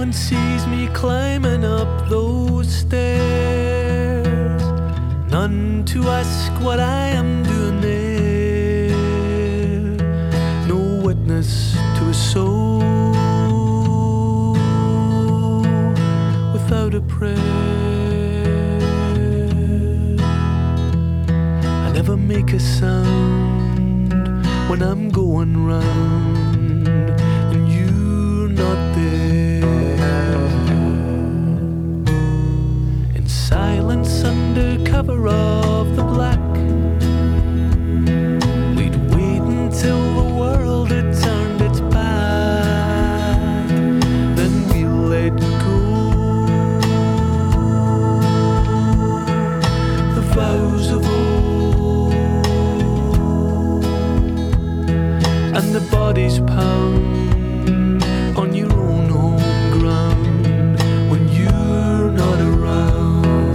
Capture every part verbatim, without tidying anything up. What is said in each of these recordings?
one sees me climbing up those stairs, none to ask what I am doing there, no witness to a soul without a prayer. I never make a sound when I'm going round and you're not there. In silence under cover of the black, we'd wait until the world had turned its back, then we let go the vows of old, and the bodies pound on your own home ground when you're not around.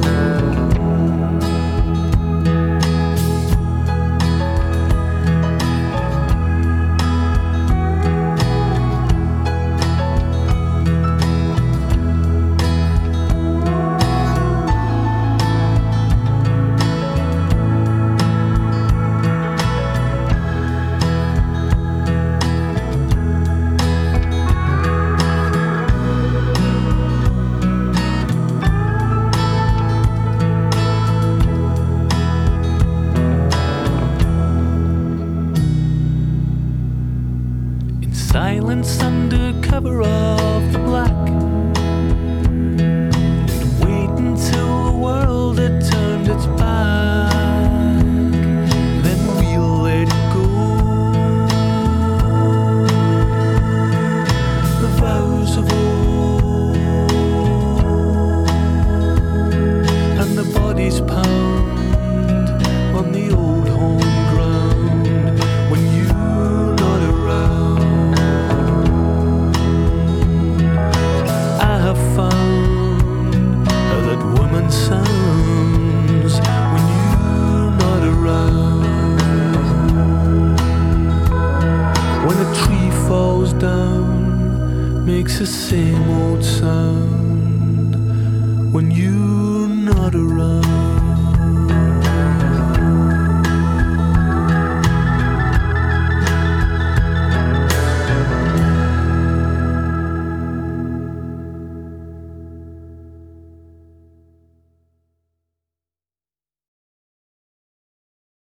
Silence under cover of the black, we'd wait until the world had turned its back, then we let go the vows of old, and the bodies pound on the old home ground when you're not around. Found how that woman sounds when you're not around. When a tree falls down, makes the same old sound when you're not around.